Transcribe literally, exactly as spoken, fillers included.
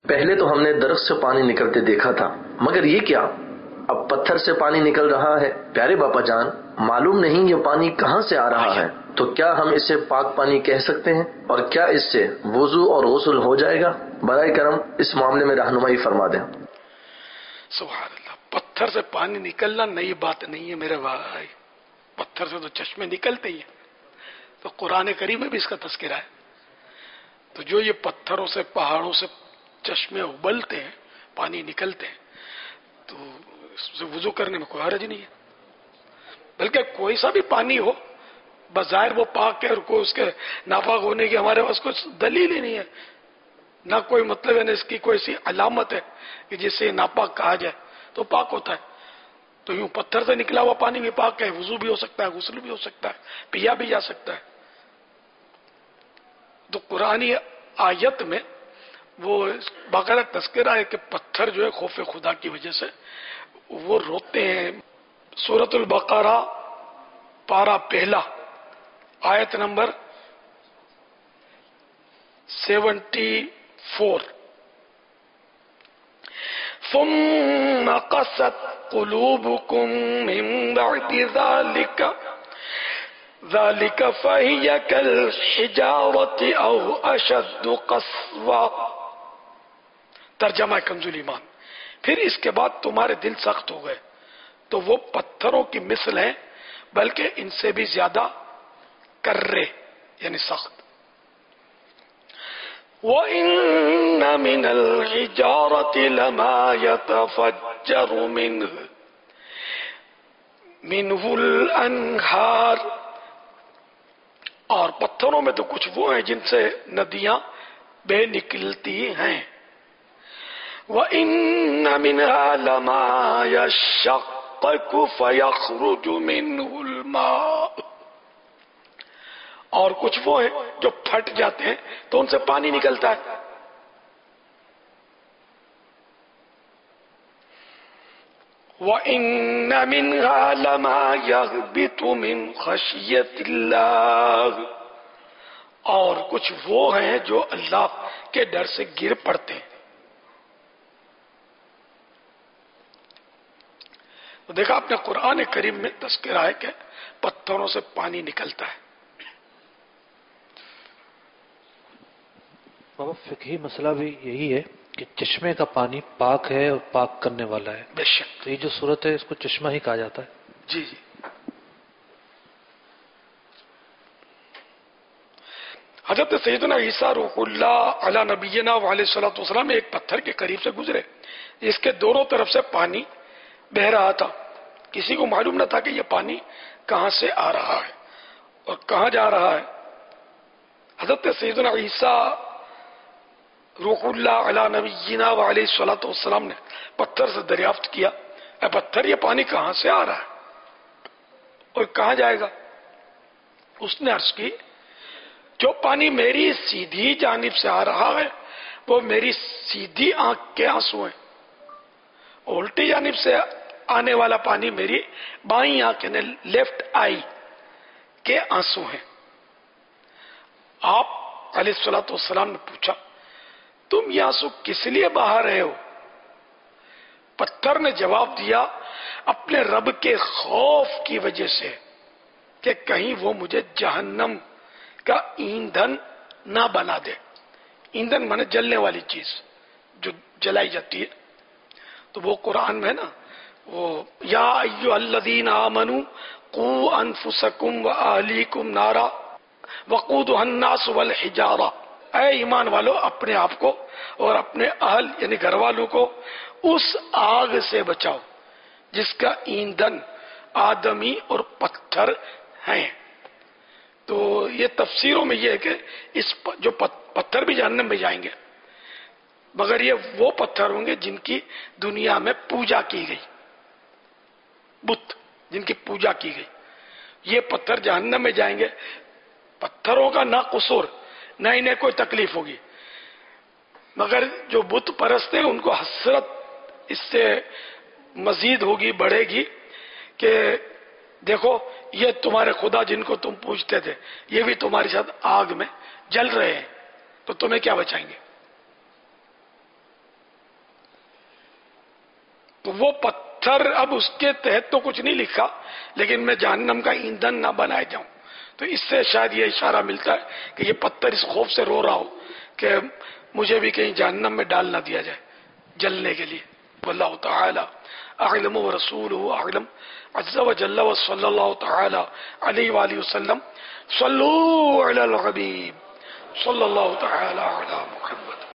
پہلے تو ہم نے درخت سے پانی نکلتے دیکھا تھا، مگر یہ کیا، اب پتھر سے پانی نکل رہا ہے؟ پیارے باپا جان، معلوم نہیں یہ پانی کہاں سے آ رہا ہے، تو کیا ہم اسے پاک پانی کہہ سکتے ہیں؟ اور کیا اس سے وضو اور غسل ہو جائے گا؟ برائے کرم اس معاملے میں رہنمائی فرما دیں۔ سبحان اللہ، پتھر سے پانی نکلنا نئی بات نہیں ہے میرے بھائی، پتھر سے تو چشمے نکلتے ہی ہیں، تو قرآن کریم میں بھی اس کا تذکرہ ہے۔ تو جو یہ پتھروں سے پہاڑوں سے چشمے ابلتے ہیں، پانی نکلتے ہیں، تو اس سے وضو کرنے میں کوئی حرج نہیں ہے، بلکہ کوئی سا بھی پانی ہو بظاہر وہ پاک ہے، اور کوئی اس کے ناپاک ہونے کی ہمارے پاس کوئی دلیل ہی نہیں ہے، نہ کوئی مطلب ہے، نہ اس کی کوئی سی علامت ہے کہ جس سے ناپاک کہا جائے تو پاک ہوتا ہے۔ تو یوں پتھر سے نکلا ہوا پانی بھی پاک ہے، وضو بھی ہو سکتا ہے، غسل بھی ہو سکتا ہے، پیا بھی جا سکتا ہے۔ تو قرآنی آیت میں وہ باقاعدہ تذکرہ ہے کہ پتھر جو ہے خوف خدا کی وجہ سے وہ روتے ہیں۔ سورۃ البقرہ پارہ پہلا آیت نمبر سیونٹی فور، ثم قست قلوبكم من بعد ذلك ذلك فهي كالحجارة أو أشد قسوة۔ ترجمہ کنز ایمان، پھر اس کے بعد تمہارے دل سخت ہو گئے تو وہ پتھروں کی مثل ہیں، بلکہ ان سے بھی زیادہ کرے یعنی سخت۔ وَإِنَّ مِنَ الْحِجَارَةِ لَمَا يَتَفَجَّرُ مِنْهُ مِنْهُ الْأَنْهَارُ، اور پتھروں میں تو کچھ وہ ہیں جن سے ندیاں بہ نکلتی ہیں۔ وَإِنَّ مِنْهَا لَمَا يَشَّقَّقُ فَيَخْرُجُ مِنْهُ الْمَاءُ، اور کچھ وہ ہیں جو پھٹ جاتے ہیں تو ان سے پانی نکلتا ہے۔ وَإِنَّ مِنْهَا لَمَا يَهْبِطُ مِنْ خَشْيَةِ اللَّهِ، اور کچھ وہ ہیں جو اللہ کے ڈر سے گر پڑتے ہیں۔ تو دیکھا آپ نے قرآن کریم میں تذکرہ ہے کہ پتھروں سے پانی نکلتا ہے۔ بابا فقہی مسئلہ بھی یہی ہے کہ چشمے کا پانی پاک ہے اور پاک کرنے والا ہے، بے شک، تو یہ جو صورت ہے اس کو چشمہ ہی کہا جاتا ہے۔ جی جی۔ حضرت سیدنا عیسیٰ روح اللہ علی نبینا وعلیہ الصلوۃ والسلام ایک پتھر کے قریب سے گزرے، جس کے دونوں طرف سے پانی بہ رہا تھا۔ کسی کو معلوم نہ تھا کہ یہ پانی کہاں سے آ رہا ہے اور کہاں جا رہا ہے۔ حضرت سیدنا عیسیٰ روح اللہ علی نبینا وعلیہ الصلوۃ والسلام نے پتھر سے دریافت کیا، اے پتھر یہ پانی کہاں سے آ رہا ہے اور کہاں جائے گا؟ اس نے عرض کی، جو پانی میری سیدھی جانب سے آ رہا ہے وہ میری سیدھی آنکھ کے آنسو ہیں، الٹی جانب سے آنے والا پانی میری بائیں آنکھ یعنی لیفٹ آئی کے آنسو ہیں۔ آپ علیہ الصلوۃ والسلام نے پوچھا، تم یہ آنسو کس لیے بہا رہے ہو؟ پتھر نے جواب دیا، اپنے رب کے خوف کی وجہ سے کہ کہیں وہ مجھے جہنم کا ایندھن نہ بنا دے۔ ایندھن مانے جلنے والی چیز جو جلائی جاتی ہے، تو وہ قرآن میں نا وہ یا ایھا الذین آمنوا قوا انفسکم واہلیکم نارا وقودھا الناس والحجارہ، اے ایمان والو اپنے آپ کو اور اپنے اہل یعنی گھر والوں کو اس آگ سے بچاؤ جس کا ایندھن آدمی اور پتھر ہیں۔ تو یہ تفسیروں میں یہ ہے کہ اس جو پتھر بھی جہنم میں جائیں گے، مگر یہ وہ پتھر ہوں گے جن کی دنیا میں پوجا کی گئی، بت جن کی پوجا کی گئی، یہ پتھر جہنم میں جائیں گے۔ پتھروں کا نہ قصور، نہ انہیں کوئی تکلیف ہوگی، مگر جو بت پرست ہیں ان کو حسرت اس سے مزید ہوگی، بڑھے گی کہ دیکھو یہ تمہارے خدا جن کو تم پوجتے تھے یہ بھی تمہارے ساتھ آگ میں جل رہے ہیں، تو تمہیں کیا بچائیں گے؟ تو وہ پتھر اب اس کے تحت تو کچھ نہیں لکھا، لیکن میں جہنم کا ایندھن نہ بنائے جاؤں. تو اس سے شاید یہ اشارہ ملتا ہے کہ یہ پتھر اس خوف سے رو رہا ہو کہ مجھے بھی کہیں جہنم میں ڈال نہ دیا جائے جلنے کے لیے. واللہ تعالی اعلم ورسولہ اعلم عز وجل وصلی اللہ تعالی علیہ وآلہ وسلم. صلو علی الحبیب صلی اللہ تعالی علی محمد.